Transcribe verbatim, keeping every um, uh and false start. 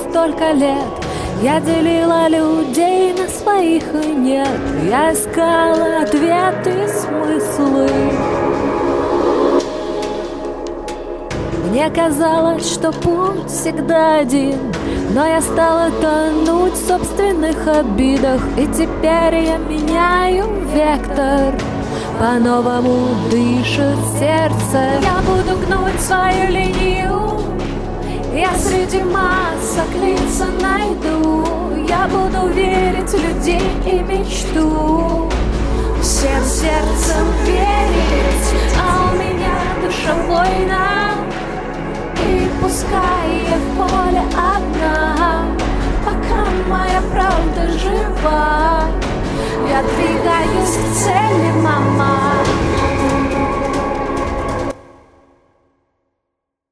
столько лет я делила людей на своих и нет. Я искала ответы и смыслы. Мне казалось, что путь всегда один, но я стала тонуть в собственных обидах. И теперь я меняю вектор, по-новому дышит сердце. Я буду гнуть свою линию, я среди масок лица найду. Я буду верить в людей и мечту, всем сердцем верить. А у меня душа воина, и пускай я в поле одна, пока моя правда жива, я двигаюсь к цели, мама.